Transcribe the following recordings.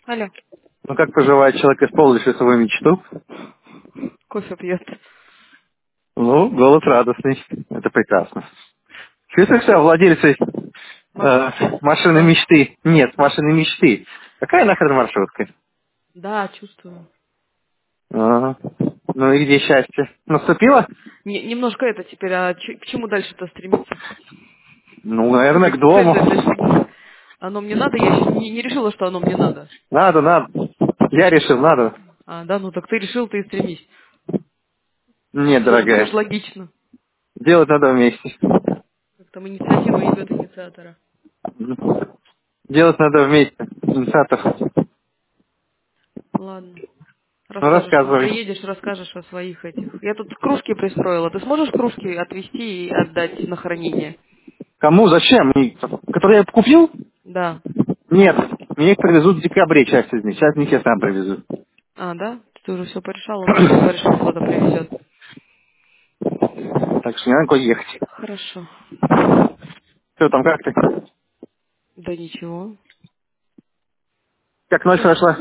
Алло, Ну как поживает человек, исполнивший свою мечту? кофе пьет. Ну, голос радостный. Это прекрасно. Чувствуешь себя владельцей Маршрутки? машины Да. мечты? Нет, машины мечты. Какая нахрен маршрутка? Да, чувствую. Ага. Ну и где счастье? Наступило? Немножко это теперь, а к чему дальше-то стремиться? Ну, наверное, к Какие дому. цели для себя? Оно мне надо? Я еще не решила, что оно мне надо. Надо, надо. Я решил, надо. А, да, ну так ты решил, ты и стремись. Нет, Все ж дорогая. логично. Делать надо вместе. Как там инициатива ебет инициатора. Делать надо вместе. Инициатор. Ладно. Ну, Расскажешь, рассказывай. приедешь, расскажешь о своих этих. Я тут кружки пристроила. Ты сможешь кружки отвезти и отдать на хранение? Кому? Зачем? Которые я купил? Да. Нет. Мне их привезут в декабре, часть из них. Часть из них я сам привезу. А, да? Ты уже все порешала? Ну ладно, говоришь, что кто-то привезет. Так что не надо куда ехать. Хорошо. Что там, как ты? Да ничего. Как ночь прошла?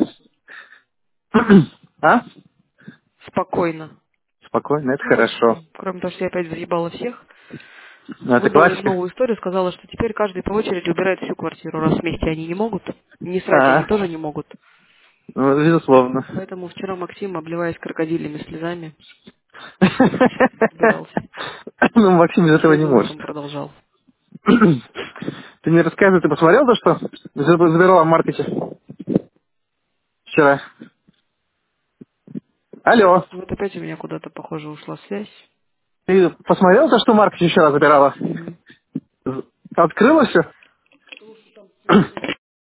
А? Спокойно. Спокойно, это Ну, хорошо. кроме того, что я опять заебала всех, Ну, это выдала им классика. новую историю, сказала, что теперь каждый по очереди убирает всю квартиру, раз вместе они не могут. Не срать они А, тоже не могут. ну, безусловно. Поэтому вчера Максим, обливаясь крокодильными слезами, убирался. Ну, Максим без этого не Сегодня может. утром продолжал. Ты мне рассказывай, ты посмотрел то, что забирала в маркете вчера? Алло. Вот опять у меня куда-то, похоже, ушла связь. Ты посмотрел то, что в маркете вчера забирала? Мгм. Открылось все?